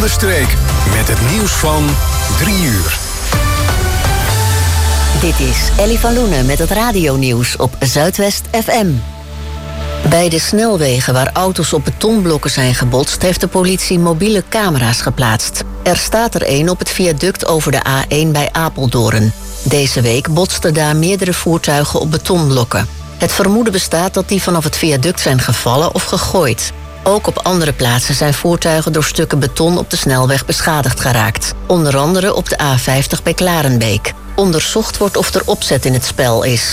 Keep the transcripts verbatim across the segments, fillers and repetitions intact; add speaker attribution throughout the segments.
Speaker 1: de Streek. Met het nieuws van drie uur.
Speaker 2: Dit is Ellie van Loenen met het radionieuws op Zuidwest F M. Bij de snelwegen waar auto's op betonblokken zijn gebotst, heeft de politie mobiele camera's geplaatst. Er staat er één op het viaduct over de A één bij Apeldoorn. Deze week botsten daar meerdere voertuigen op betonblokken. Het vermoeden bestaat dat die vanaf het viaduct zijn gevallen of gegooid. Ook op andere plaatsen zijn voertuigen door stukken beton op de snelweg beschadigd geraakt. Onder andere op de A vijftig bij Klarenbeek. Onderzocht wordt of er opzet in het spel is.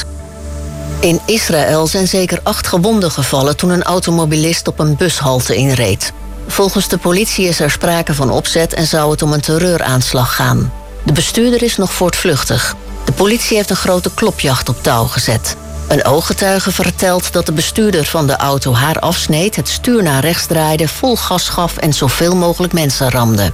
Speaker 2: In Israël zijn zeker acht gewonden gevallen toen een automobilist op een bushalte inreed. Volgens de politie is er sprake van opzet en zou het om een terreuraanslag gaan. De bestuurder is nog voortvluchtig. De politie heeft een grote klopjacht op touw gezet. Een ooggetuige vertelt dat de bestuurder van de auto haar afsneed, het stuur naar rechts draaide, vol gas gaf en zoveel mogelijk mensen ramde.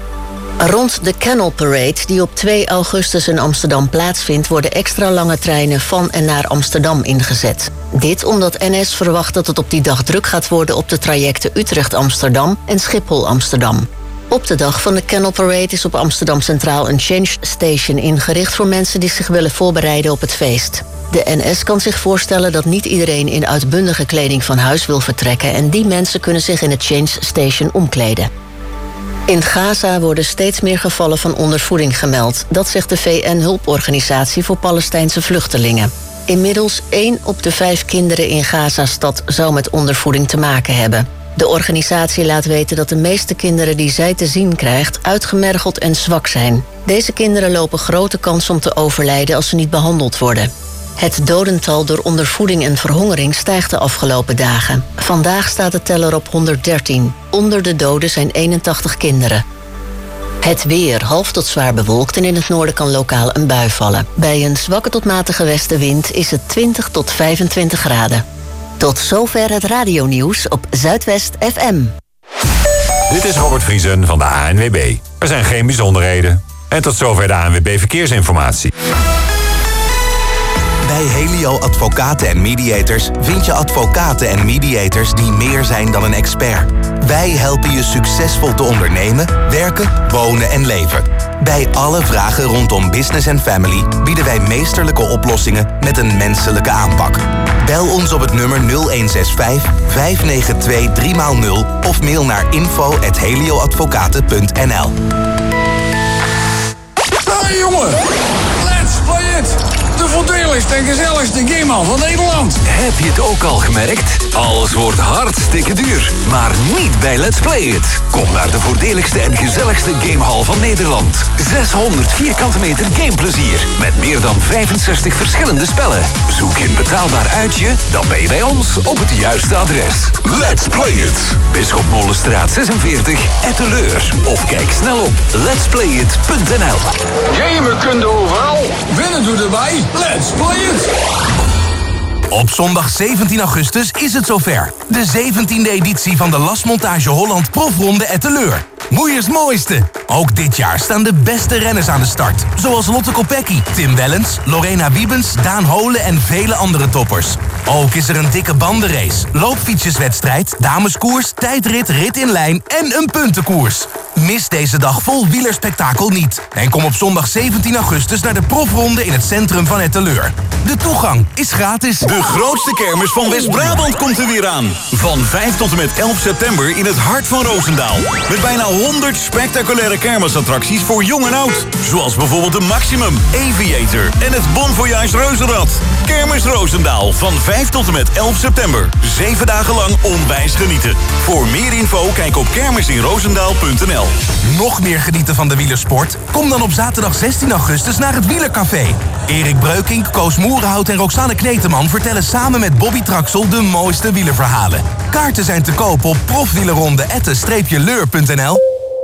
Speaker 2: Rond de Canal Parade, die op twee augustus in Amsterdam plaatsvindt, worden extra lange treinen van en naar Amsterdam ingezet. Dit omdat N S verwacht dat het op die dag druk gaat worden op de trajecten Utrecht-Amsterdam en Schiphol-Amsterdam. Op de dag van de Canal Parade is op Amsterdam Centraal een change station ingericht voor mensen die zich willen voorbereiden op het feest. De N S kan zich voorstellen dat niet iedereen in uitbundige kleding van huis wil vertrekken en die mensen kunnen zich in het change station omkleden. In Gaza worden steeds meer gevallen van ondervoeding gemeld. Dat zegt de V N-hulporganisatie voor Palestijnse vluchtelingen. Inmiddels één op de vijf kinderen in Gaza-stad zou met ondervoeding te maken hebben. De organisatie laat weten dat de meeste kinderen die zij te zien krijgt uitgemergeld en zwak zijn. Deze kinderen lopen grote kans om te overlijden als ze niet behandeld worden. Het dodental door ondervoeding en verhongering stijgt de afgelopen dagen. Vandaag staat de teller op honderddertien. Onder de doden zijn eenentachtig kinderen. Het weer, half tot zwaar bewolkt en in het noorden kan lokaal een bui vallen. Bij een zwakke tot matige westenwind is het twintig tot vijfentwintig graden. Tot zover het radionieuws op Zuidwest F M.
Speaker 3: Dit is Robert Vriesen van de A N W B. Er zijn geen bijzonderheden. En tot zover de A N W B Verkeersinformatie.
Speaker 4: Bij Helio Advocaten en Mediators vind je advocaten en mediators die meer zijn dan een expert. Wij helpen je succesvol te ondernemen, werken, wonen en leven. Bij alle vragen rondom business en family bieden wij meesterlijke oplossingen met een menselijke aanpak. Bel ons op het nummer nul een zes vijf, vijf negen twee, drie nul of mail naar info at helioadvocaten punt n l.
Speaker 5: Hey jongen, let's play it! De voordeligste en gezelligste gamehal van Nederland.
Speaker 6: Heb je het ook al gemerkt? Alles wordt hartstikke duur. Maar niet bij Let's Play It. Kom naar de voordeligste en gezelligste gamehal van Nederland. zeshonderd vierkante meter gameplezier. Met meer dan vijfenzestig verschillende spellen. Zoek je een betaalbaar uitje? Dan ben je bij ons op het juiste adres. Let's Play It. Bisschop Molenstraat zesenveertig, Etteleur. Of kijk snel op lets play it punt n l.
Speaker 5: Gamen kun je overal. Winnen doe erbij. Let's play it!
Speaker 4: Op zondag zeventien augustus is het zover. De zeventiende editie van de Lasmontage Holland Profronde Etteleur. Moeiers mooiste. Ook dit jaar staan de beste renners aan de start. Zoals Lotte Kopecky, Tim Wellens, Lorena Wiebens, Daan Holen en vele andere toppers. Ook is er een dikke bandenrace, loopfietsjeswedstrijd, dameskoers, tijdrit, rit in lijn en een puntenkoers. Mis deze dag vol wielerspektakel niet. En kom op zondag zeventien augustus naar de profronde in het centrum van Etteleur. De toegang is gratis.
Speaker 7: De grootste kermis van West-Brabant komt er weer aan. Van vijf tot en met elf september in het hart van Roosendaal. Met bijna honderd spectaculaire kermisattracties voor jong en oud. Zoals bijvoorbeeld de Maximum, Aviator en het Bon Voyage Reuzenrad. Kermis Roosendaal van vijf tot en met elf september. Zeven dagen lang onwijs genieten. Voor meer info kijk op kermisinroosendaal punt n l.
Speaker 4: Nog meer genieten van de wielersport? Kom dan op zaterdag zestien augustus naar het Wielercafé. Erik Breukink, Koos Moerenhout en Roxanne Kneteman vertellen samen met Bobby Traxel de mooiste wielerverhalen. Kaarten zijn te koop op profwielerronde atte leur punt n l.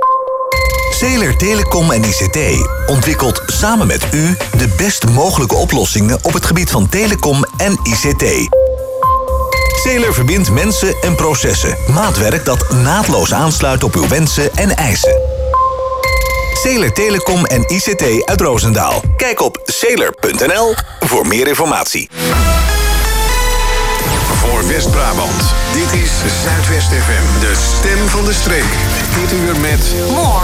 Speaker 8: Zeeler Telecom en I C T ontwikkelt samen met u de best mogelijke oplossingen op het gebied van telecom en I C T. Zeeler verbindt mensen en processen. Maatwerk dat naadloos aansluit op uw wensen en eisen. Zeeler Telecom en I C T uit Roosendaal. Kijk op zeeler punt n l voor meer informatie.
Speaker 1: Voor West-Brabant, dit is Zuidwest F M, de stem van de streek. Dit uur met...
Speaker 2: More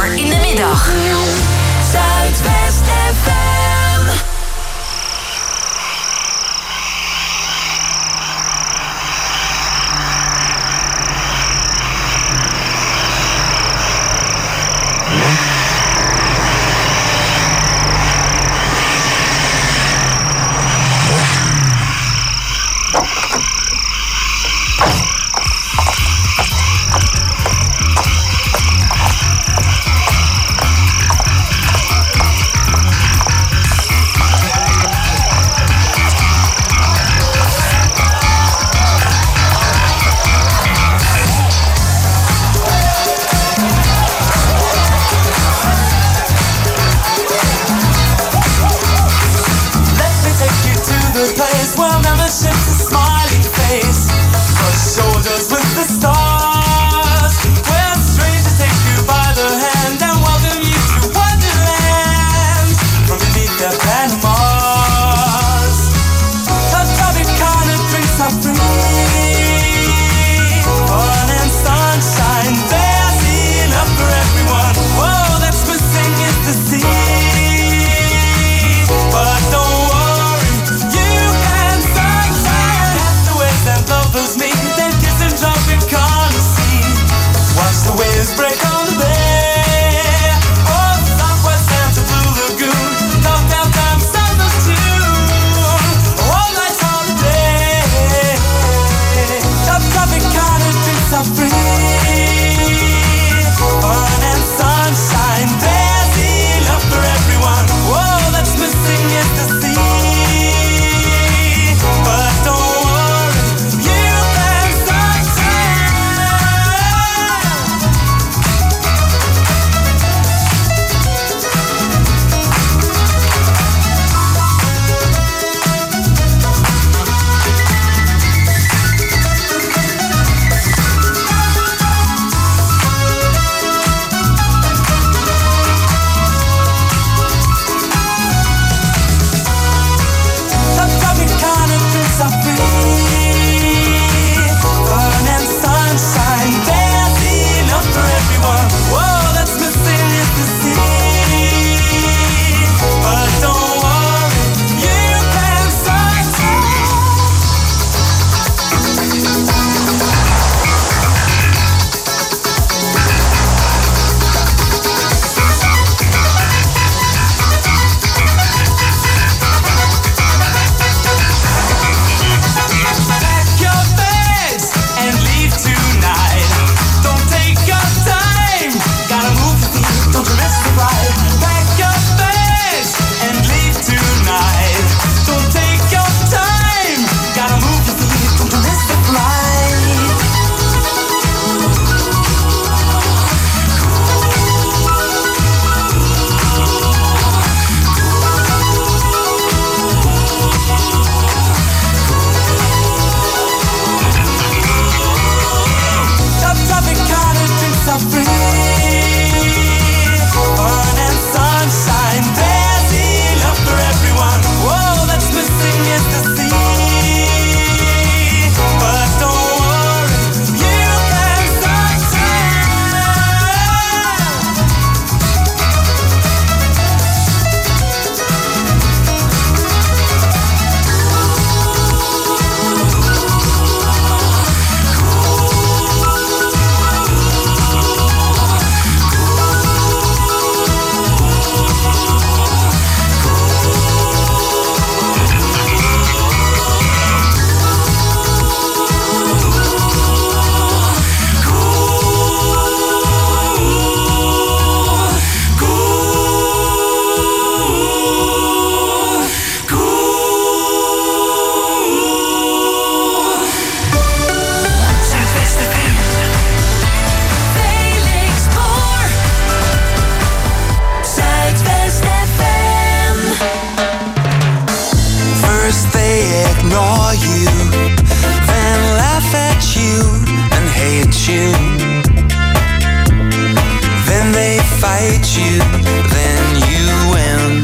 Speaker 9: fight you, then you win.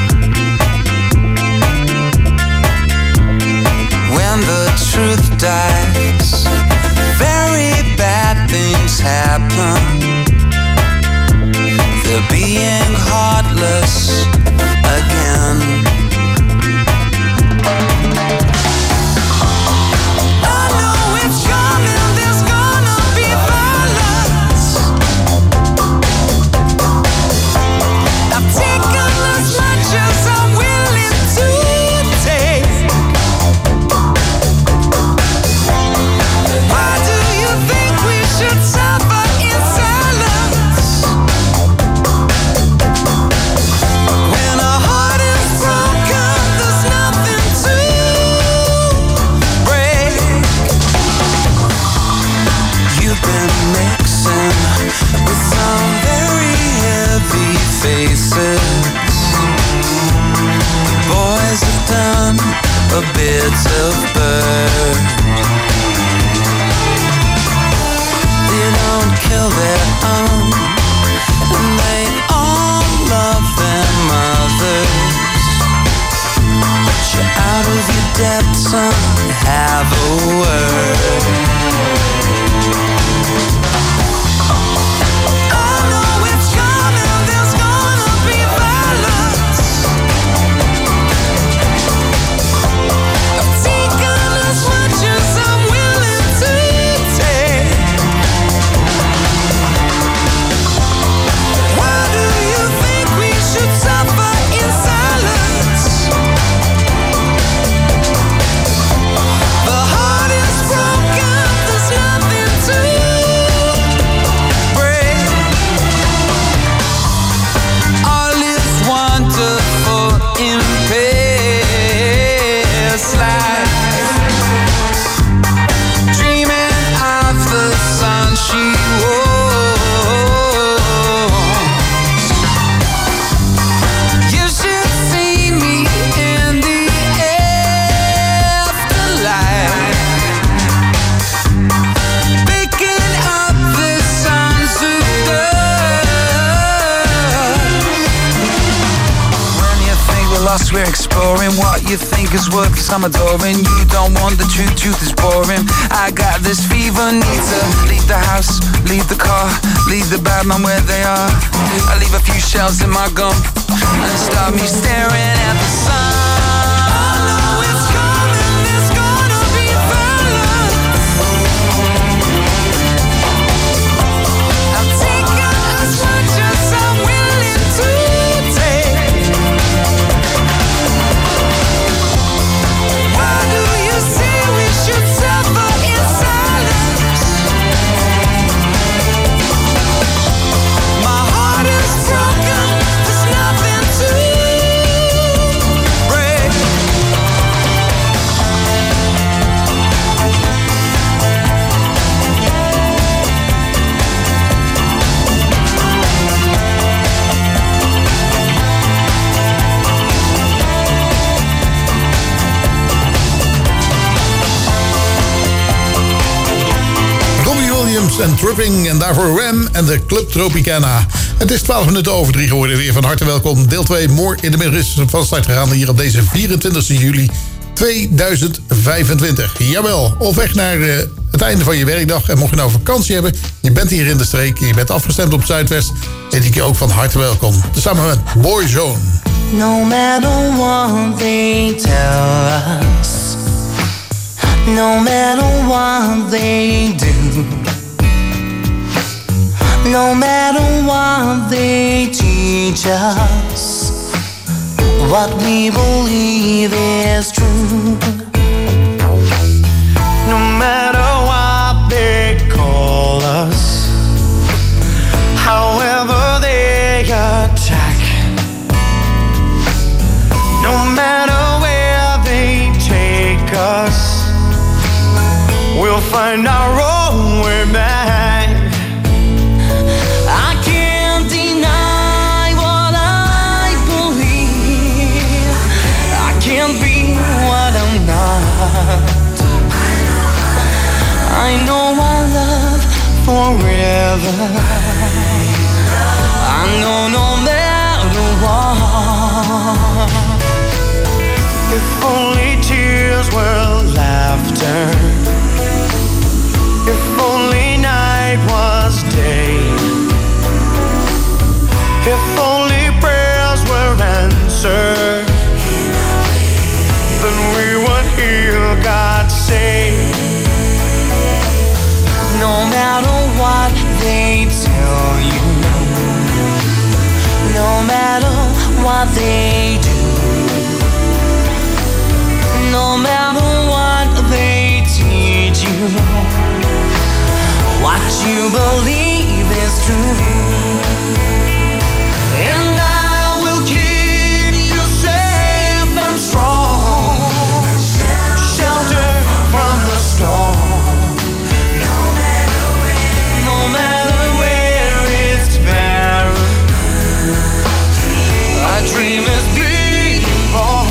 Speaker 9: When the truth dies, very bad things happen. They're being heartless again. A bit of bird. They don't kill their own, and they all love their mothers. But you're out of your depth, son, have a word. We're exploring what you think is worth, cause I'm adoring. You don't want the truth, truth is boring. I got this fever, need to leave the house, leave the car, leave the bad man where they are. I leave a few shells in my gum and start me staring at the sun.
Speaker 10: En Tripping en daarvoor Ram en de Club Tropicana. Het is twaalf minuten over drie geworden. Weer van harte welkom. Deel twee, More in the Middle is van start gegaan hier op deze vierentwintigste juli tweeduizend vijfentwintig. Jawel, op weg naar uh, het einde van je werkdag. En mocht je nou vakantie hebben, je bent hier in de streek, je bent afgestemd op Zuidwest, heet ik je ook van harte welkom. Samen met Boyzone.
Speaker 11: No matter what they tell us, no matter what they do, no matter what they teach us, what we believe is true. No matter what they call us, however they attack, no matter where they take us, we'll find our own way back. I know our love forever. I know If only prayers were answered, then we would hear God say, no matter what they tell you, no matter what they do, no matter what they teach you, what you believe is true. And I will keep you safe and strong, shelter from the storm. No matter where, no matter where it's barren, a dream is being born.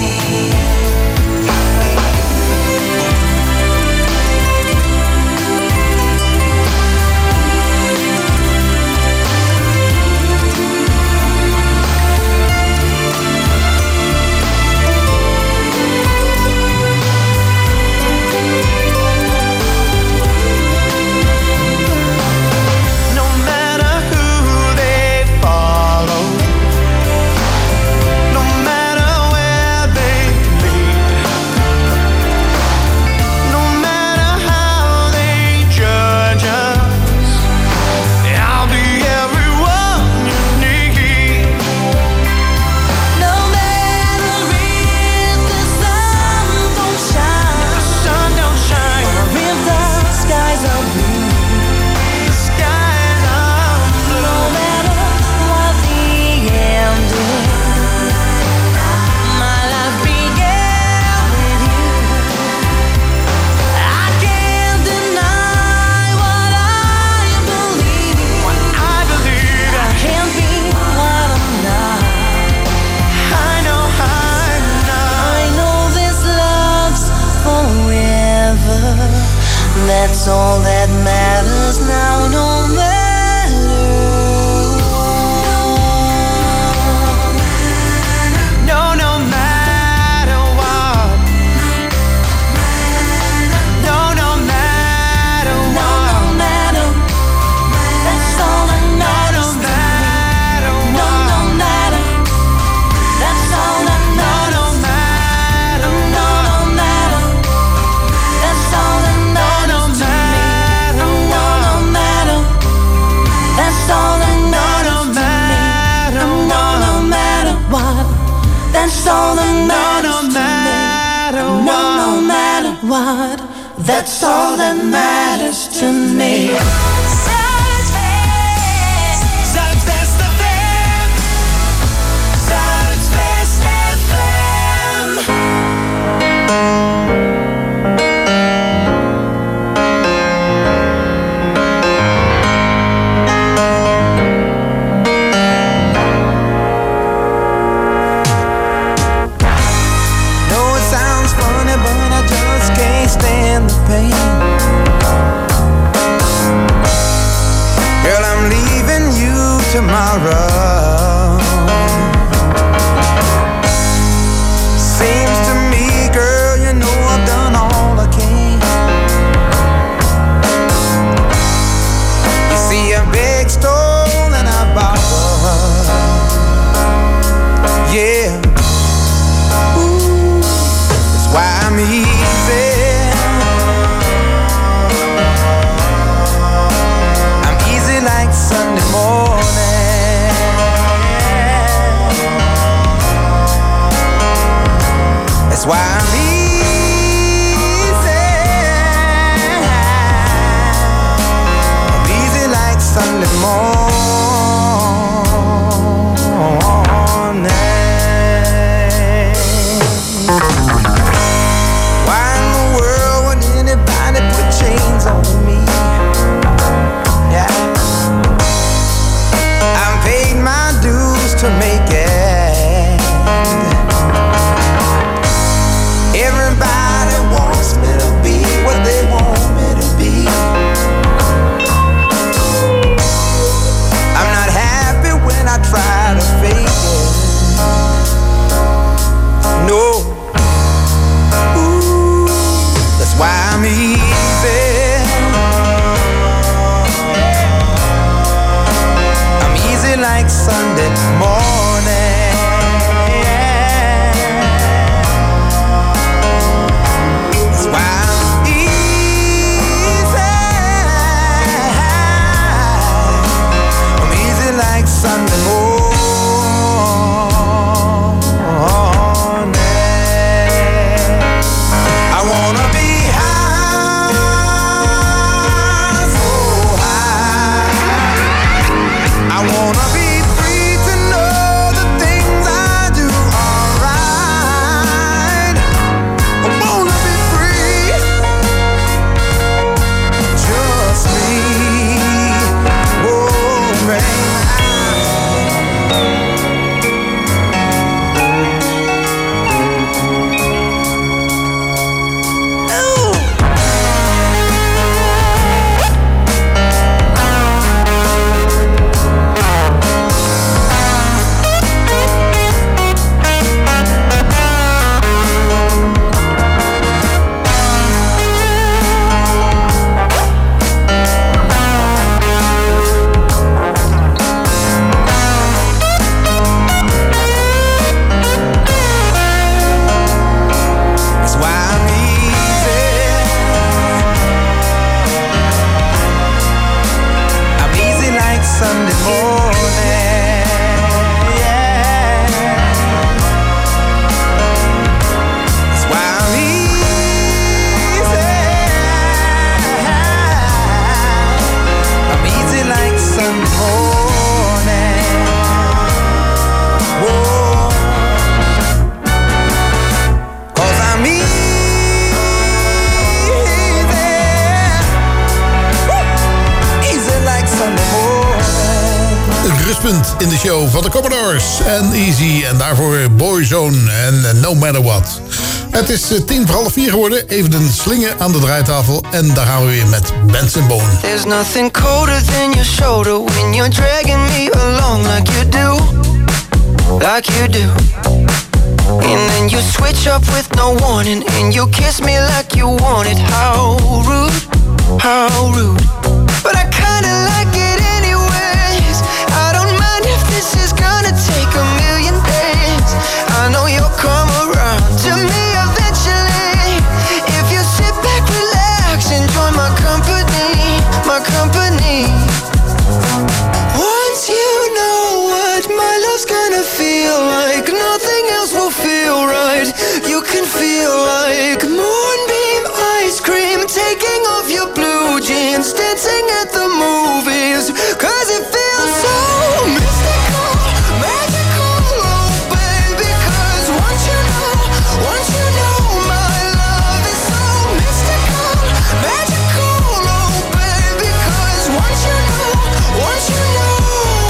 Speaker 11: That's all that matters now, no matter what. No, no matter what. No, no matter what. No, no matter. That's all that matters. No, no matter what. No, no matter. That's all that matters. No, no matter. No, no matter. That's all that matters. That's all that matters to me. No, no matter what. That's all that matters to me. No, no matter what. That's all that matters to me. Zuidwest F M. Zuidwest F M. Stand the pain. Girl, I'm leaving you tomorrow. Seems to me, girl, you know I've done all I can. You see, I beg, stole, and I borrowed. Yeah. Ooh, that's why I'm easy. Like Sunday morning. That's why I'm easy. I'm easy like Sunday morning. Why in the world would anybody put chains on me? Yeah. Paid my dues to make it. Everybody wants me to be what they want me to be. I'm not happy when I try to fake it. No. Ooh, that's why I'm easy. Like sun
Speaker 9: Sunday morning. That's why I'm easy. I'm easy like Sunday morning. I wanna be high, so high. I wanna be free to know the things I do are right. I wanna be free, just me, oh man. Sunday morning, yeah. That's why I'm easy. I'm easy like Sunday morning. Whoa. 'Cause I'm easy. Woo. Easy like Sunday morning.
Speaker 10: Het rustpunt in de show van de Commodores en Easy. En daarvoor Boyzone en No Matter What. Het is tien voor half vier geworden. Even een slingen aan de draaitafel. En daar gaan we weer met Benson Boone.
Speaker 11: There's nothing colder than your shoulder when you're dragging me along like you do. Like you do. And then you switch up with no warning. And you kiss me like you want it. How rude, how rude. But I kinda like it anyways. I don't mind if this is gonna take a million days. I know you'll come around to me eventually. If you sit back, relax, enjoy my company, my company. Once you know what my love's gonna feel like, nothing else will feel right. You can feel like moonbeam ice cream, taking off your blue jeans, dancing at the movies. 'Cause it feels so mystical, magical, oh baby. 'Cause once you know, once you know my love is so mystical, magical, oh baby. 'Cause once you know, once you know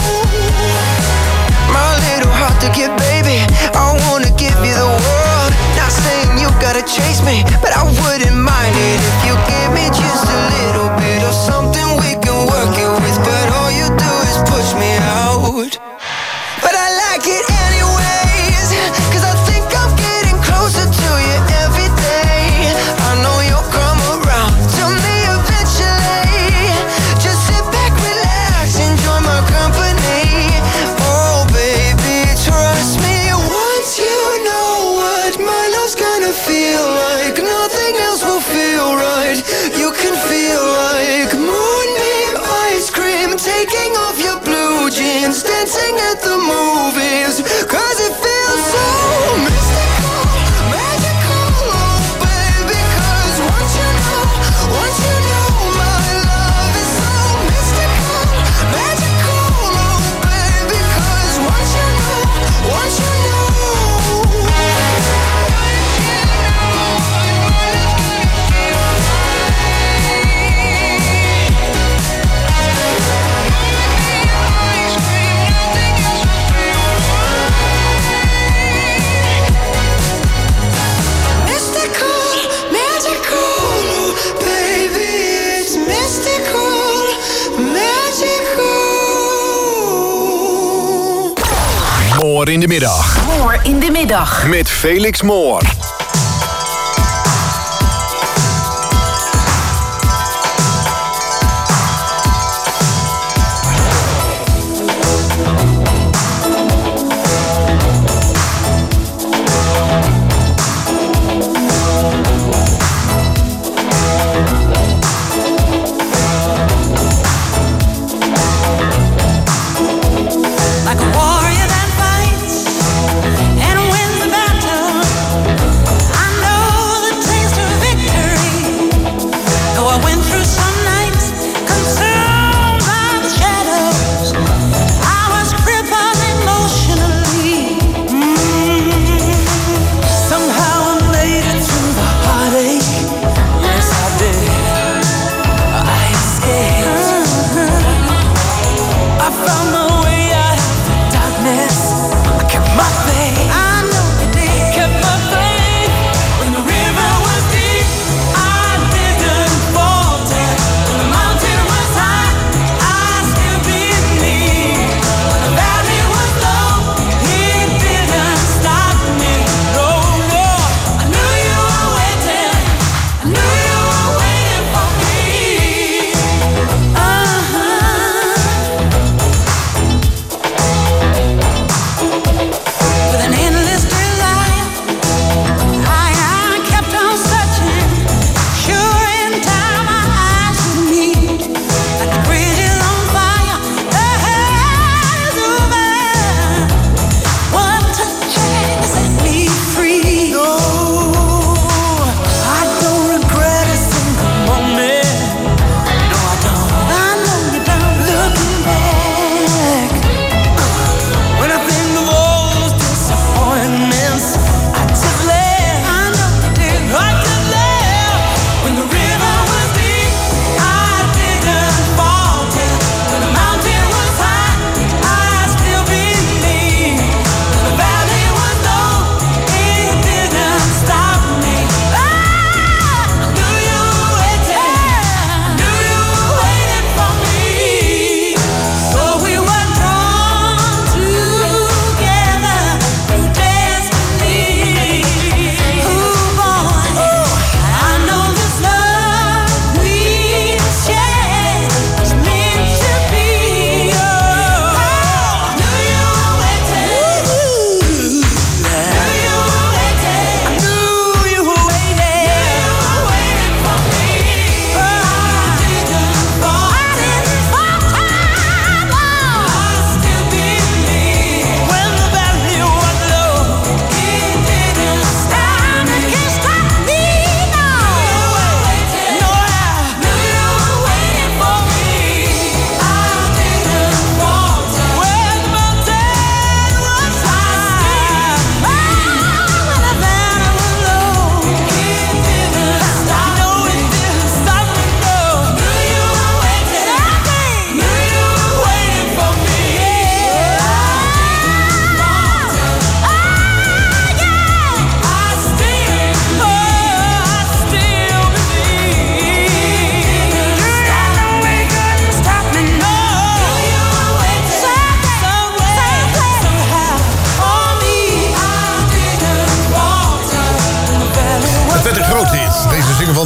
Speaker 11: my little heart to give, baby, I wanna give you the world. Not saying you gotta chase me, but I wouldn't mind it if you give me just a little bit of something we can work it with. But all you do is push me out. But I like it anyways, 'cause I think I'm getting closer to you every day. I know you'll come around to me eventually. Just sit back, relax, enjoy my company. Oh baby, trust me. Once you know what my love's gonna feel like, nothing else will feel right. You can feel like moonbeam ice cream, taking off your blue jeans, dancing at the movies. 'Cause it feels so mystical, magical, oh baby. 'Cause once you know, once you know my love is so mystical, magical, oh baby. 'Cause once you know, once you know.
Speaker 1: Moor in de middag.
Speaker 12: Moor in de middag.
Speaker 1: Met Felix Moor.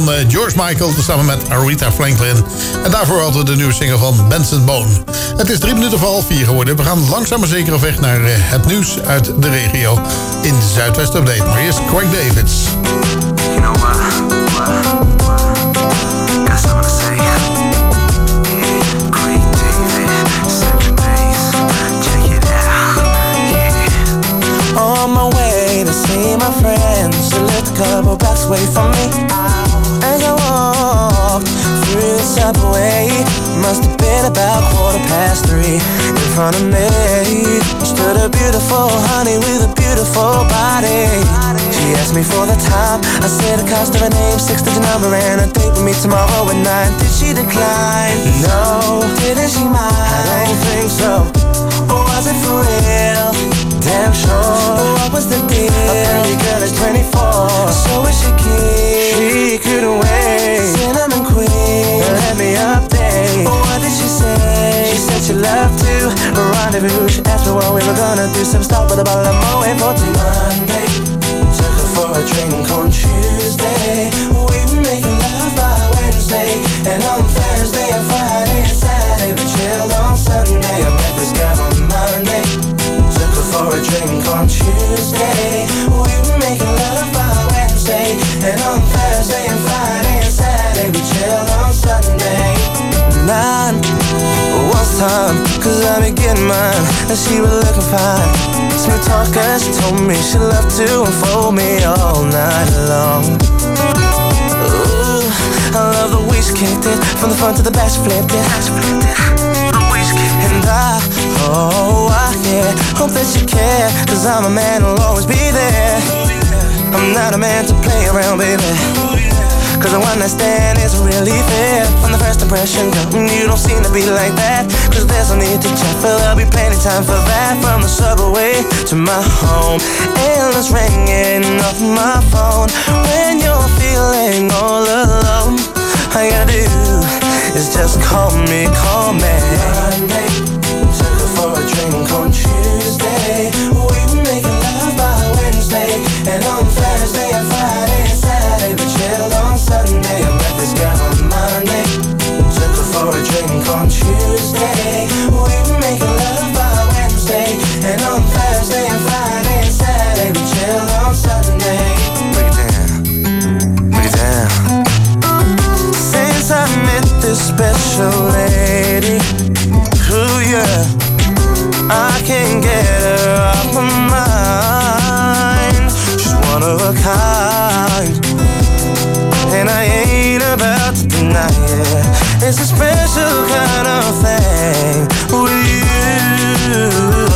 Speaker 10: van uh, George Michael samen met Aretha Franklin. En daarvoor hadden we de nieuwe single van Benson Boone. Het is drie minuten voor half vier geworden. We gaan langzaam maar zeker op weg naar uh, het nieuws uit de regio in de Zuidwest Update. Maar eerst Craig Davids.
Speaker 12: You know what? What? What? Got something to say. Yeah, Craig David, seven days. Check it out. Yeah.
Speaker 11: On my way to see my friends, she lived a couple blocks away from me. As I walked through the subway, must have been about quarter past three. In front of me stood a beautiful honey with a beautiful body. She asked me for the time. I said the cost of her name, six-digit number, and a date with me tomorrow at nine. Did she decline? No. Didn't she mind? I don't think so. Or was it for real? Damn sure. What was the deal? A pretty girl is twenty-four, so is she keen? She couldn't wait. Cinnamon queen, let me update. What did she say? She said she loved to rendezvous. She asked me what we were gonna do. Some stop with a bottle of Moet for till Monday. Took her for a drink on Tuesday. We were making love by Wednesday. And on Thursday and Friday and Saturday we chilled on Sunday. I met this guy on Monday. Took her for a drink on Tuesday. We were making love by Wednesday. And on Thursday and Friday and Saturday we chilled on Sunday. Nine was time, cause I be getting mine. And she was looking fine. Smooth talker, she told me she loved to unfold me all night long. Ooh, I love the way she kicked it. From the front to the back she flipped it. And I, oh, I, yeah, hope that you care. Cause I'm a man who'll always be there. I'm not a man to play around, baby. Cause the one night stand isn't really fair. From the first impression, girl, you don't seem to be like that. Cause there's no need to check, but there'll be plenty time for that. From the subway to my home, endless ringing off my phone. When you're feeling all alone, all you gotta do is just call me, call me. Monday, took her for a drink on Tuesday. We were making love by Wednesday. And on Thursday and Friday and Saturday we chilled on Sunday. I met this girl on Monday. Took her for a drink on Tuesday. We were making love by Wednesday. And on Thursday and Friday and Saturday we chilled on Sunday. Break it down, break it down. Since I met this special lady, ooh yeah, I can't get her off my mind. She's one of a kind, and I ain't about to deny it. It's a special kind of thing with you.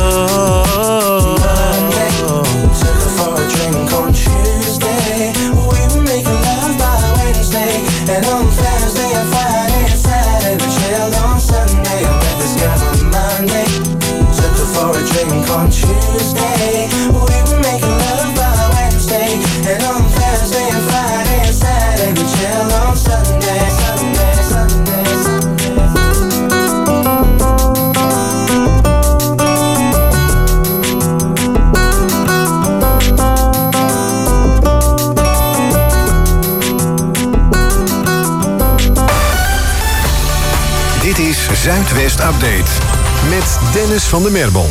Speaker 11: Monday, took her for a drink on Tuesday. We were making love by Wednesday. And on Thursday and Friday and Saturday we chilled on Sunday. I met this girl on Monday. Took her for a drink on Tuesday. We were making love by Wednesday. And on Thursday and Friday and Saturday we chilled on Sunday. Sunday, Sunday, Sunday.
Speaker 1: Dit is Zuidwest Update met Dennis van der Merbel.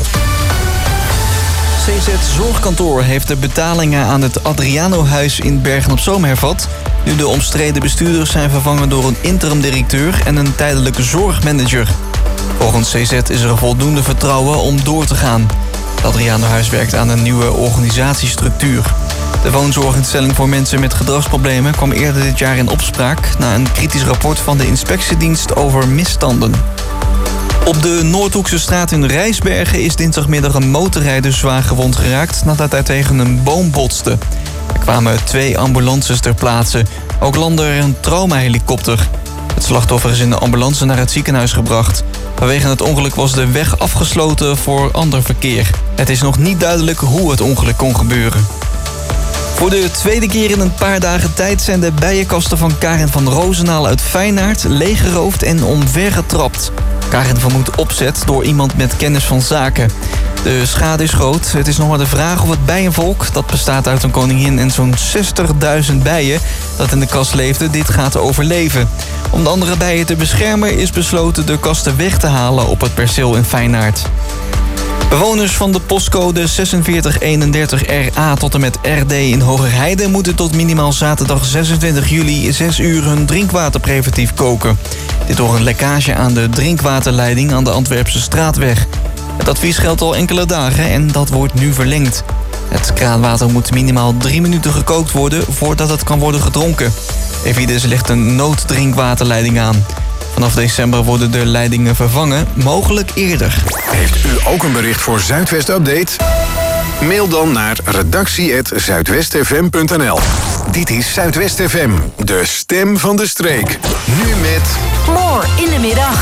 Speaker 13: C Z Zorgkantoor heeft de betalingen aan het Adriano-huis in Bergen-op-Zoom hervat, nu de omstreden bestuurders zijn vervangen door een interim-directeur en een tijdelijke zorgmanager. Volgens C Z is er voldoende vertrouwen om door te gaan. Het Adriano-huis werkt aan een nieuwe organisatiestructuur. De woonzorginstelling voor mensen met gedragsproblemen kwam eerder dit jaar in opspraak na een kritisch rapport van de inspectiedienst over misstanden. Op de Noordhoekse straat in Rijsbergen is dinsdagmiddag een motorrijder zwaar gewond geraakt nadat hij tegen een boom botste. Er kwamen twee ambulances ter plaatse. Ook landde er een traumahelikopter. Het slachtoffer is in de ambulance naar het ziekenhuis gebracht. Vanwege het ongeluk was de weg afgesloten voor ander verkeer. Het is nog niet duidelijk hoe het ongeluk kon gebeuren. Voor de tweede keer in een paar dagen tijd zijn de bijenkasten van Karin van Roosendaal uit Feyenaard leeggeroofd en omvergetrapt. Karin vermoedt opzet door iemand met kennis van zaken. De schade is groot. Het is nog maar de vraag of het bijenvolk, dat bestaat uit een koningin en zo'n zestigduizend bijen dat in de kas leefde, dit gaat overleven. Om de andere bijen te beschermen is besloten de kasten weg te halen op het perceel in Feyenaard. Bewoners van de postcode zesenveertig eenendertig R A tot en met R D in Hogerheide moeten tot minimaal zaterdag zesentwintig juli zes uur hun drinkwater preventief koken. Dit door een lekkage aan de drinkwaterleiding aan de Antwerpse straatweg. Het advies geldt al enkele dagen en dat wordt nu verlengd. Het kraanwater moet minimaal drie minuten gekookt worden voordat het kan worden gedronken. Evides legt een nooddrinkwaterleiding aan. Vanaf december worden de leidingen vervangen, mogelijk eerder.
Speaker 1: Heeft u ook een bericht voor Zuidwest Update? Mail dan naar redactie apenstaartje zuidwestfm punt n l. Dit is Zuidwest F M, de stem van de streek. Nu met...
Speaker 14: More in de middag.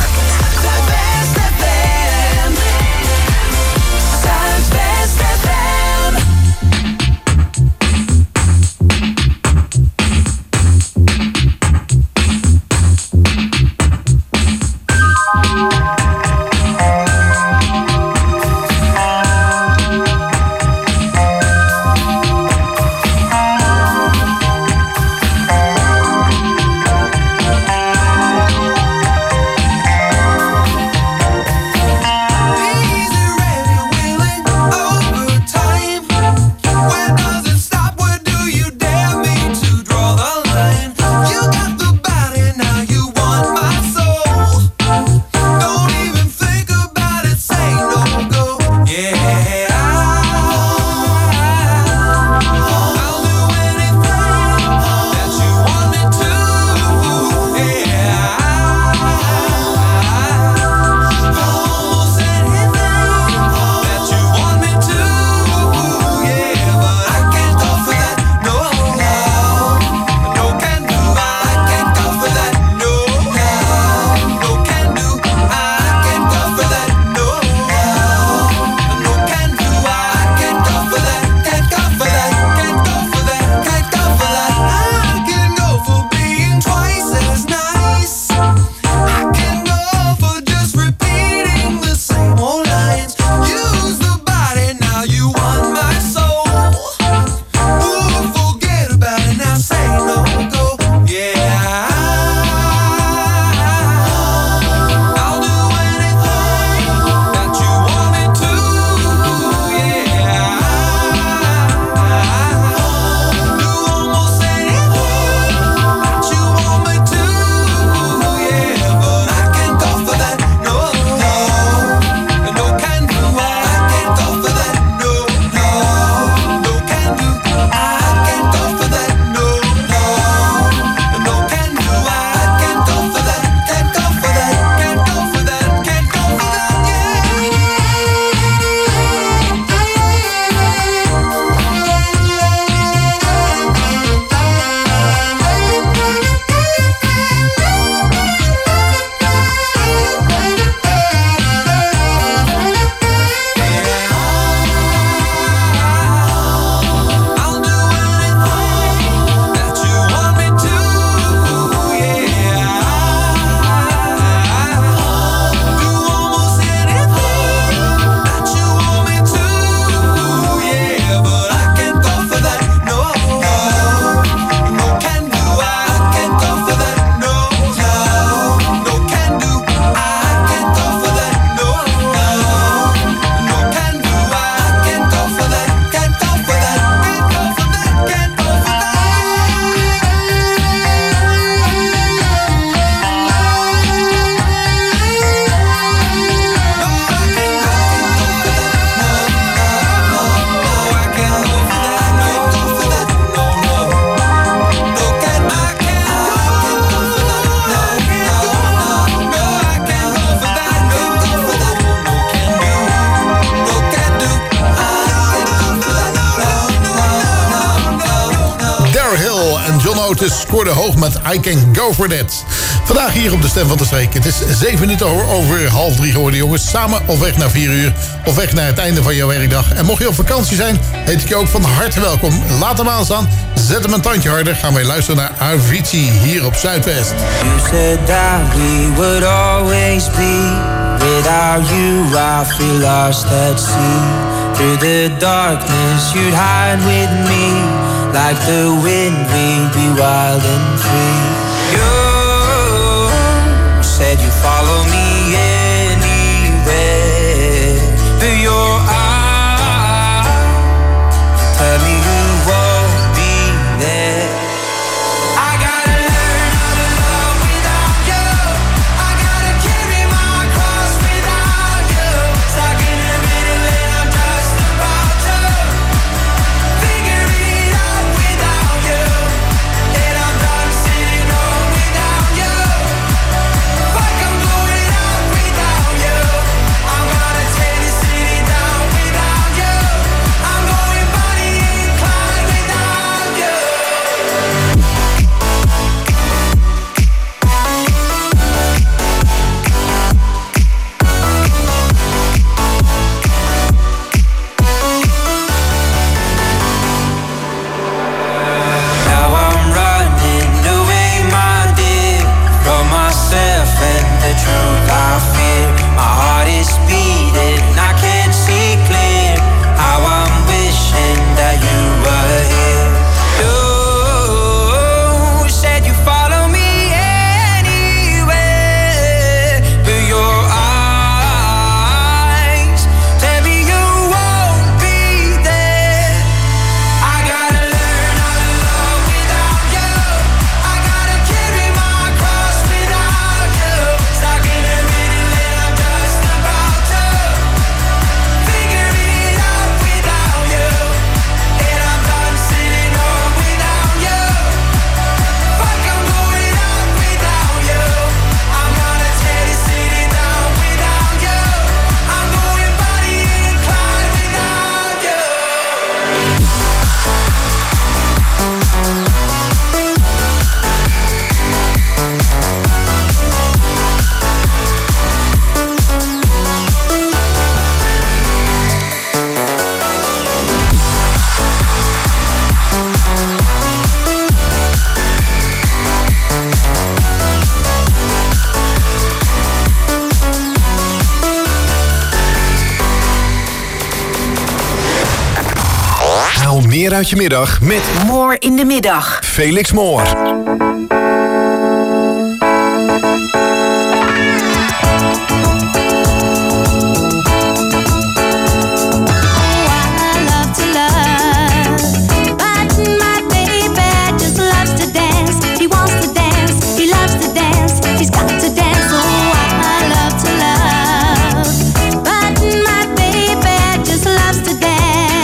Speaker 10: Otis scoorde hoog met I Can Go For That. Vandaag hier op de Stem van de Streek. Het is zeven minuten over half drie geworden, jongens. Samen op weg naar vier uur. Op weg naar het einde van jouw werkdag. En mocht je op vakantie zijn, heet ik je ook van harte welkom. Laat hem aanstaan. Zet hem een tandje harder. Gaan wij luisteren naar Avicii hier op Zuidwest.
Speaker 15: You said that we would always be with Without you, I feel lost at sea. Through the darkness, you'd hide with me. Like the wind, we'd be wild and free. You said you'd follow me anywhere. Through your eyes, tell me you won't be there. I gotta learn how to love without you. I gotta carry my cross without you. Stuck in the middle and I'm just about to figure it out without you. And I'm done sitting home without you. Fuck, I'm going out without you. I'm gonna tear the city down without you. I'm going Bonnie and Clyde without you. Now I'm running away, my dear, from myself and the truth I fear. My heart is beating, I can't see clear. How I'm wishing that you were here. You said you follow me anywhere. Through your eyes, tell me you won't be there. I gotta learn how to love without you. I gotta carry my cross without you. Stuck in the middle and I'm just about to figure it out without you. And I'm done sitting home without you. Fuck, I'm going out without you. I'm gonna tear the city down without you. I'm going Bonnie and Clyde without you.
Speaker 1: Haal meer uit je middag met
Speaker 14: More in de middag.
Speaker 1: Felix Moor.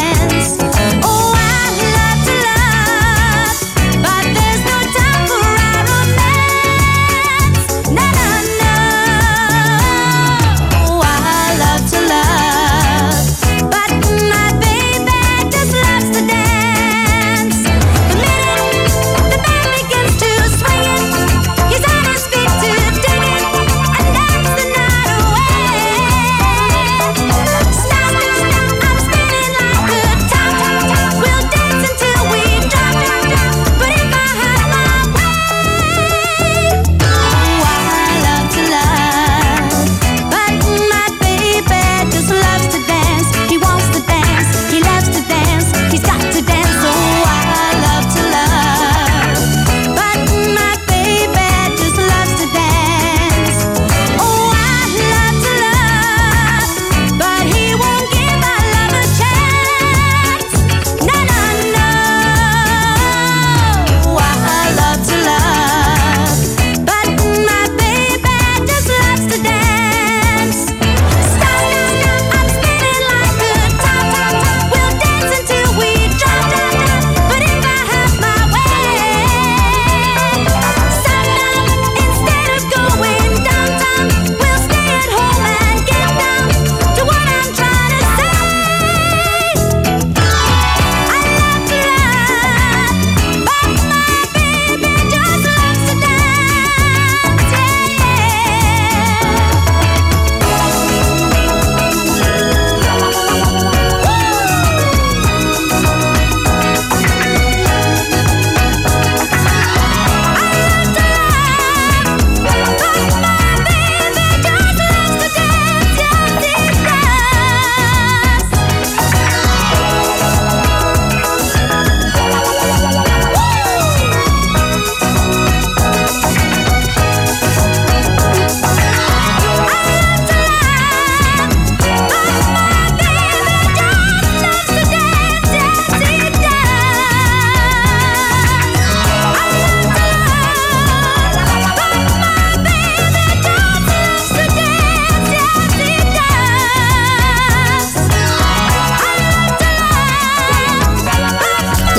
Speaker 11: Oh, I love to love, but there's no time for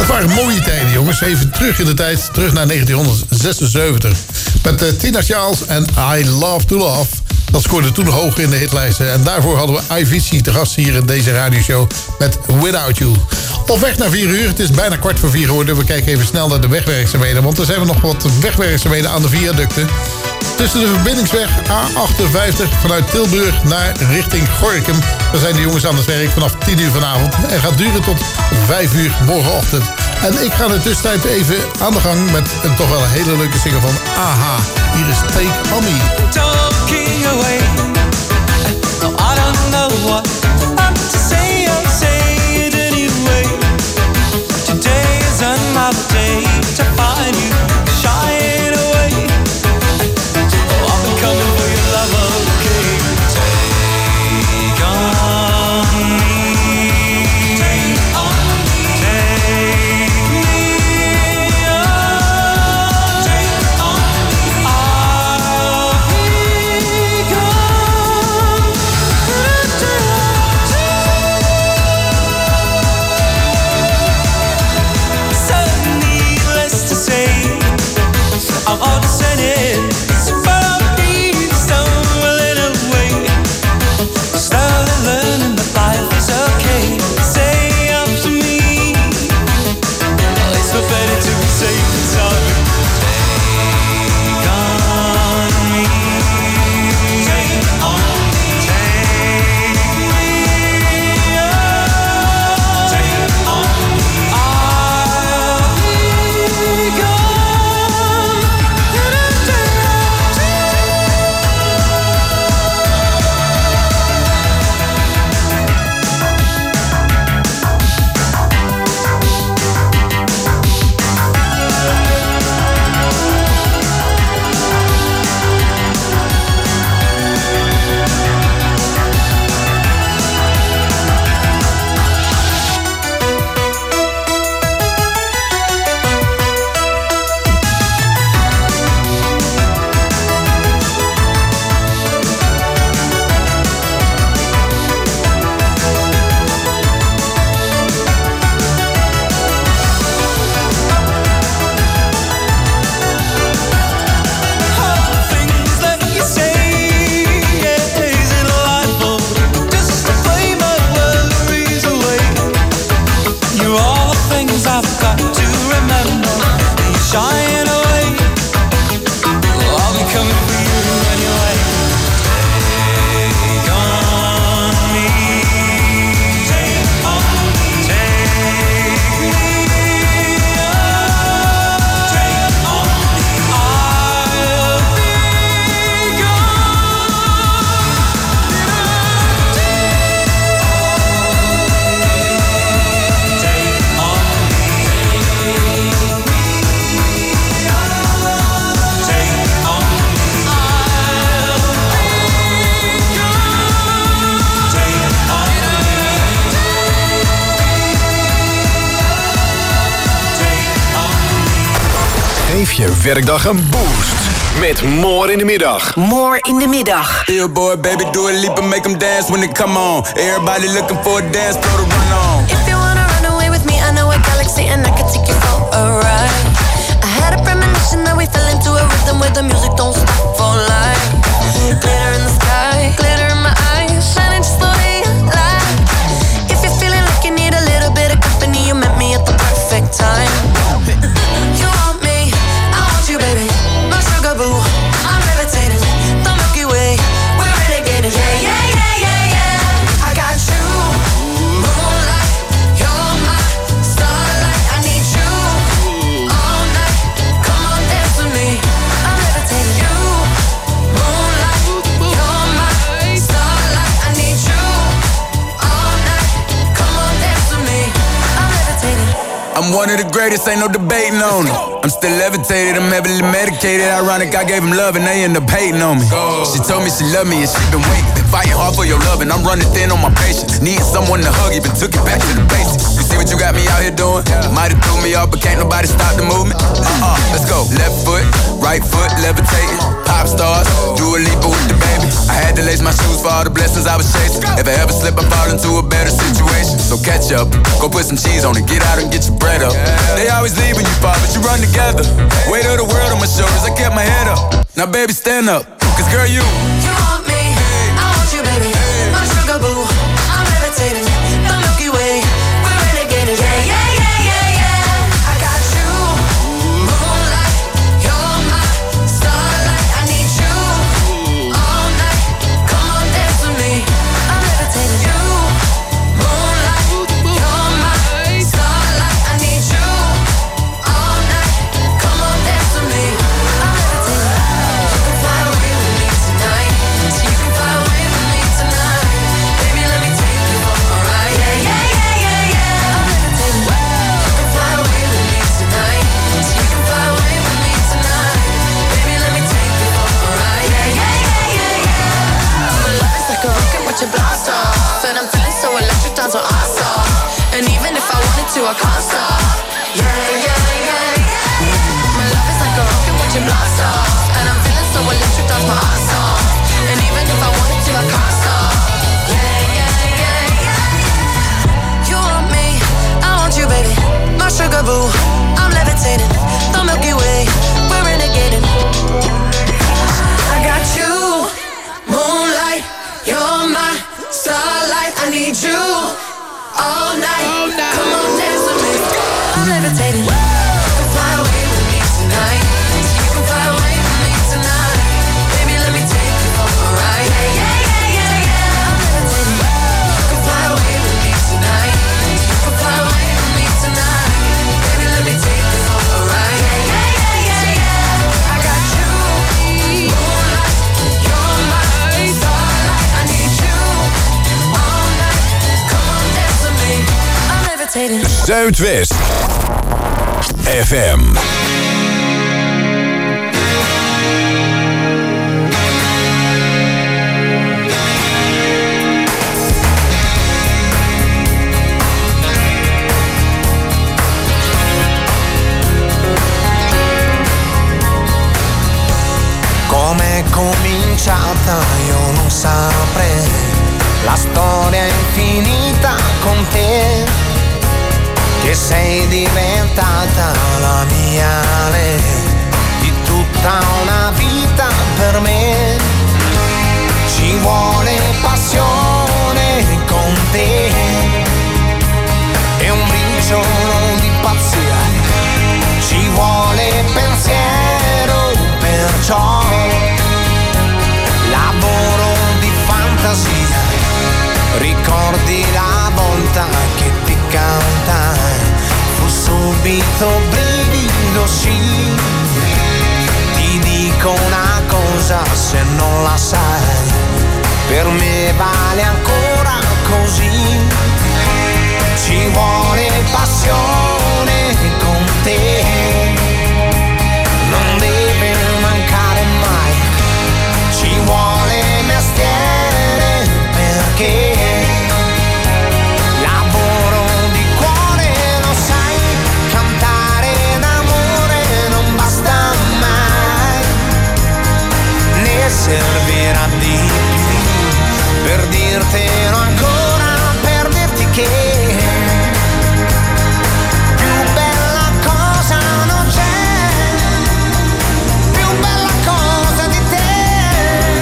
Speaker 10: Dat waren mooie tijden, jongens. Even terug in de tijd, terug naar negentienhonderdzesenzeventig. Met uh, Tina Charles en I Love to Love. Dat scoorde toen hoog in de hitlijsten. En daarvoor hadden we I V C te gast hier in deze radioshow met Without You. Op weg naar vier uur. Het is bijna kwart voor vier geworden. We kijken even snel naar de wegwerkzaamheden. Want er zijn nog wat wegwerkzaamheden aan de viaducten. Tussen de verbindingsweg A achtenvijftig vanuit Tilburg naar richting Gorinchem. Daar zijn de jongens aan het werk vanaf tien uur vanavond. En gaat duren tot vijf uur morgenochtend. En ik ga in de tussentijd even aan de gang met een toch wel een hele leuke single van A H. Hier is Take On Me.
Speaker 15: Talking away. No, I don't know what I'm to say. I'll say it anyway. Today is another day to find you shying away. Oh, I'm coming for your love, okay? Take on me. Take on me. Take me on. Take on me. I'll be gone. So needless to say, I'm all descending, but I'll be stumbling away. Slowly learning that life is okay. Say up to me, it's not better to be safe than sorry. Take on me, take on me, take me on, take on me. I'll be gone. Things that you say, yeah, is it liable just to play my worries away? You're all the things I've got to remember. You're shying away. Oh, I'll be coming for you anyway. Take on me. Take on me. Take me on. Take on me. I'll be gone. Take on
Speaker 1: Geef je werkdag een boost met More in de middag.
Speaker 14: More in de middag.
Speaker 16: Yeah, boy, baby, do a leap and make them dance when they come on. Everybody looking for a dance, throw the run on.
Speaker 11: If you wanna run away with me, I know a galaxy and I can take you for a ride. I had a premonition that we fell into a rhythm where the music don't stop for life. Glitter in the sky, glitter in my eyes, shining just the way you like. If you're feeling like you need a little bit of company, you met me at the perfect time. You want me, I want you, baby. My sugar boo, I'm levitating. The Milky Way, we're renegading. Yeah, yeah, yeah, yeah, yeah. I got you, moonlight. You're my starlight. I need you all night. Come on, dance with me. I'm levitating. You, moonlight. You're my starlight. I need you all night. Come on, dance with me. I'm levitating.
Speaker 16: I'm one of the greatest, ain't no debating on it. I'm still levitated, I'm heavily medicated. Ironic, I gave him love and they end up hating on me. She told me she loved me and she been waiting. Been fighting hard for your love and I'm running thin on my patience. Needing someone to hug, even took it back to the basics. You see what you got me out here doing? Might have threw me off, but can't nobody stop the movement. Uh-uh, let's go. Left foot, right foot, levitating. pop stars. Do a leap with the baby. I had to lace my shoes for all the blessings I was chasing. If I ever slip, I fall into a better situation. So catch up, go put some cheese on it, get out and get your bread up. They always leave when you fall, but you run together. Weight of the world on my shoulders, I kept my head up. Now baby, stand up, cause girl, you
Speaker 11: You want me, I want you, baby. My sugar boo, I'm levitating. The Milky Way, we're renegading. Yeah, yeah, yeah, yeah, yeah. I got you, moonlight. You're my starlight. I need you all night. Come on, dance with me. I'm levitating. You, moonlight. You're my starlight. I need you all night. Come on, dance with me. I'm levitating. You can fly away with me tonight. You can fly away with me tonight. Baby, let me take you for a ride. Yeah, yeah, yeah, yeah, yeah. I'm levitating. You can fly away with me tonight. You can fly away with me tonight. Baby, let me take you for a ride. Yeah, yeah, yeah, yeah, yeah. My love is like a rocket with your blast off, and I'm feeling so electric, times are awesome. And even if I wanted to, I can't stop. Yeah, yeah, yeah, yeah. My love is like a rocket with your blast off, and I'm feeling so electric, times my ass off. And even if I wanted to, I can't stop. Yeah, yeah, yeah, yeah. You want me, I want you, baby. My sugar boo, I'm levitating. The Milky Way, we're renegading. I got you, moonlight. You're my starlight. I need you all night. Come on, dance with me. I'm levitating. You can fly away with me tonight. You can fly away with me tonight. Baby, let me take you for a ride. Yeah, yeah, yeah, yeah, yeah. I'm levitating. You can fly away with me tonight. You can fly away with me tonight. Baby, let me take you for a ride. Yeah, yeah, yeah, yeah, yeah. I got you, moonlight. You're my starlight. I need you all night. Come on, dance with me. I'm levitating.
Speaker 1: Zuidwest F M.
Speaker 17: Com'è cominciata io non saprei, la storia è infinita con te, che sei diventata la mia lei, di tutta una vita per me. Ci vuole passione con te e un briciolo di pazzia, ci vuole pensiero, perciò lavoro di fantasia. Ricordi la volta che ti cantai, fu subito brivido, sì. Ti dico una cosa, se non la sai, per me vale ancora così. Ci vuole passione con te, non deve mancare mai. Ci vuole mestiere perché lavoro di cuore, lo sai, cantare d'amore non basta mai, ne servirà di più per dirtelo ancora, per dirti che più bella cosa non c'è, più bella cosa di te,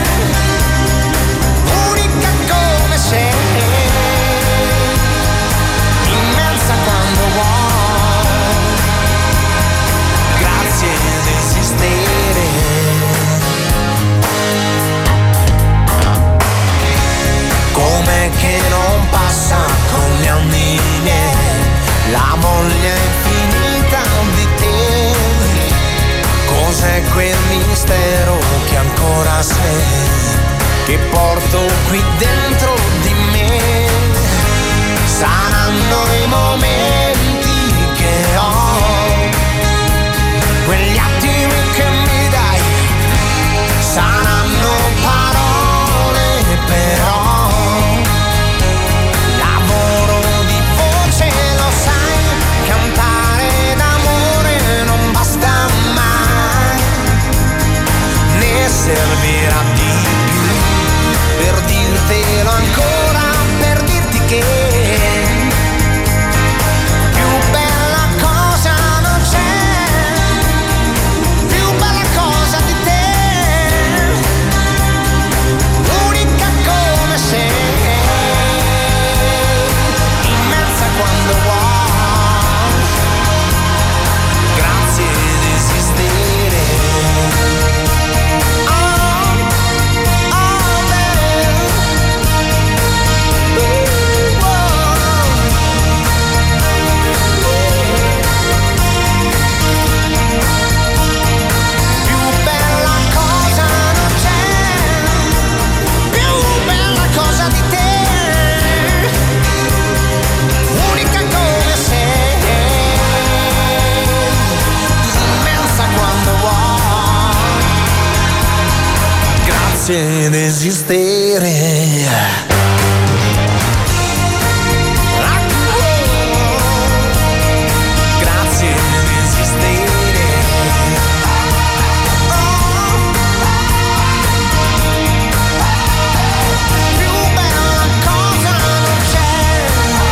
Speaker 17: unica come sei, immensa quando vuoi, grazie di esistere. Com'è che non passa con gli anni miei la voglia infinita di te? Cos'è quel mistero che ancora sei, che porto qui dentro di me? Saranno i momenti che ho, quegli attimi che mi dai, saranno parole però. Lavoro di voce, lo sai, cantare d'amore non basta mai, ne
Speaker 11: desistere. Grazie di esistere. Più bella cosa non c'è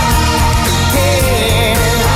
Speaker 11: che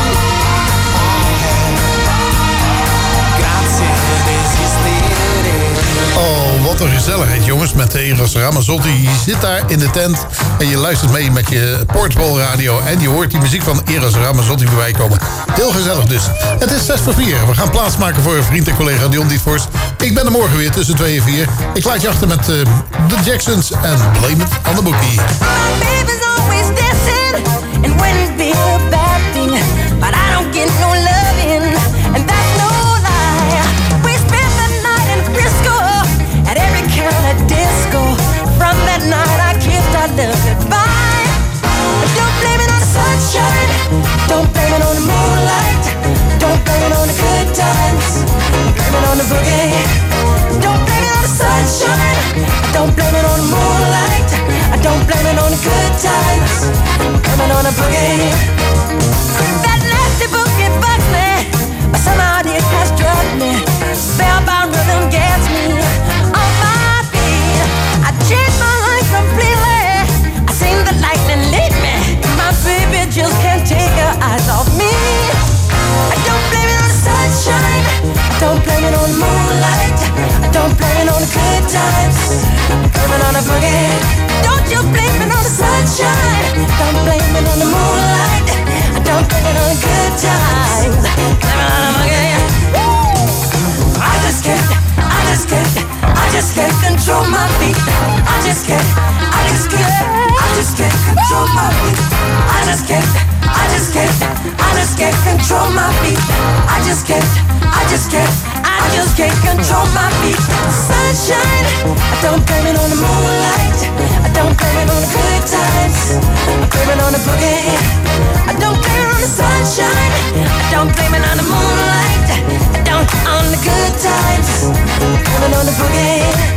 Speaker 11: grazie di esistere.
Speaker 10: Oh, wat een gezelligheid, jongens, met de Eros Ramazzotti. Je zit daar in de tent en je luistert mee met je portable radio en je hoort die muziek van Eros Ramazzotti voorbij komen. Heel gezellig dus. Het is zes voor vier. We gaan plaatsmaken voor een vriend en collega Dion Dietvorst. Ik ben er morgen weer tussen twee en vier. Ik laat je achter met uh, de Jacksons en Blame It on the Bookie.
Speaker 18: Baby's always dancing and wouldn't be a bad thing, but I don't get no loving, and that's no lie. We spent the night in Frisco at every kind of disco. From that night I kissed our love goodbye. Don't blame it on the sunshine, don't blame it on the moonlight, don't blame it on the good times, blame it on the boogie. Don't blame it on the sunshine, don't blame it on the moonlight, I don't blame it on the good times, blame it on the boogie. That nasty boogie bugs me, but somehow it has struck me. Spellbound rhythm gets me on my feet. I changed my life completely, I seen the lightning lead me. My baby just can't take her eyes off me. I don't blame it on the sunshine, I don't blame it on the moonlight, I don't blame it on the good times, blame it on the boogie. Don't you blame it on the sunshine, don't blame it on the moonlight, I don't blame it on the good times, blame it on the boogie. Woo! I just can't, I just can't, I just can't control my feet. I just can't, I just can't, I just can't control my feet. I just can't, I just can't, I just can't control my feet. I just can't, I just can't, I just can't control my feet. Sunshine, I don't blame it on the moonlight, I don't blame it on the good times, I blame it on the boogie. I don't blame it on the sunshine, I don't blame it on the moonlight, I don't on the good times, I blame it on the boogie.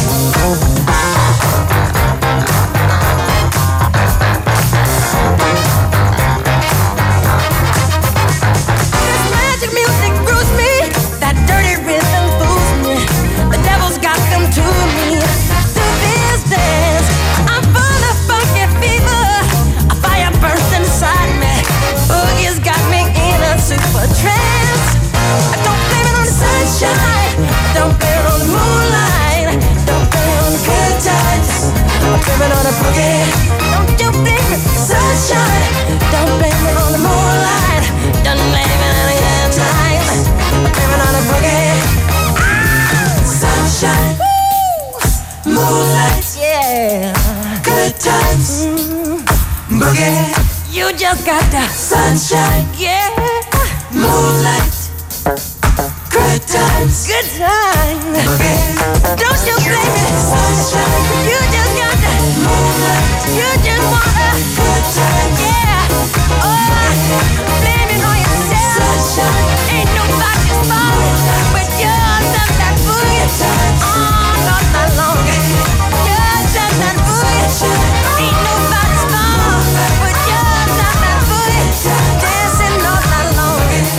Speaker 18: Blame it on the boogie. Don't you blame it, sunshine. Don't blame it on the moonlight. Don't blame it on the good times. Blame it on the boogie. Ah, sunshine, woo, moonlight, yeah, good times, mm, boogie. You just got the sunshine, yeah, moonlight, good times, good times, boogie. Don't you blame it, sunshine. You just got the moonlight. You just want a good time, yeah. Oh, blame it on yourself. Sunshine. Ain't nobody's fault but yours and that boogie. All of night long. Yours and that boogie. Ain't nobody's fault but yours and that boogie. Dancing all night long.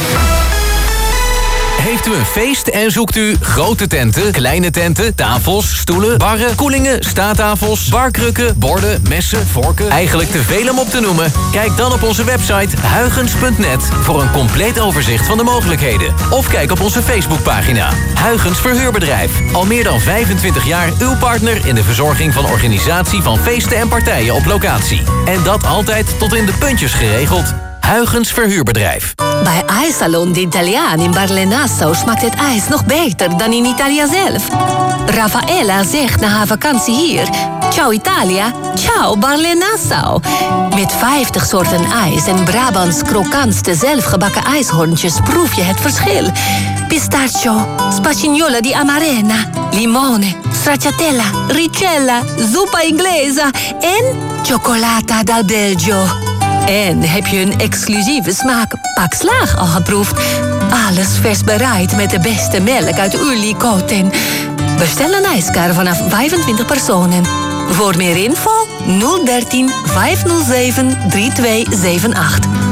Speaker 19: Heeft u een feest en zoekt u grote tenten, kleine tenten, tafels, stoelen, barren, koelingen, staattafels, barkrukken, borden, messen, vorken, eigenlijk te veel om op te noemen? Kijk dan op onze website huygens punt net voor een compleet overzicht van de mogelijkheden. Of kijk op onze Facebookpagina. Huygens Verhuurbedrijf. Al meer dan vijfentwintig jaar uw partner in de verzorging van organisatie van feesten en partijen op locatie. En dat altijd tot in de puntjes geregeld. Huygens Verhuurbedrijf.
Speaker 14: Bij IJssalon de Italiaan in Barle-Nassau smaakt het ijs nog beter dan in Italië zelf. Raffaella zegt na haar vakantie hier: ciao Italia, ciao Barle-Nassau. Met vijftig soorten ijs en Brabants krokantste zelfgebakken ijshorntjes proef je het verschil. Pistachio, spagnola di amarena, limone, stracciatella, ricella, zuppa inglesa en cioccolata dal Belgio. En heb je een exclusieve smaak Pak Slaag al geproefd? Alles vers bereid met de beste melk uit Ulikoten. Bestel een ijskar vanaf vijfentwintig personen. Voor meer info nul dertien vijfhonderdzeven drieëntwintig zevenentachtig.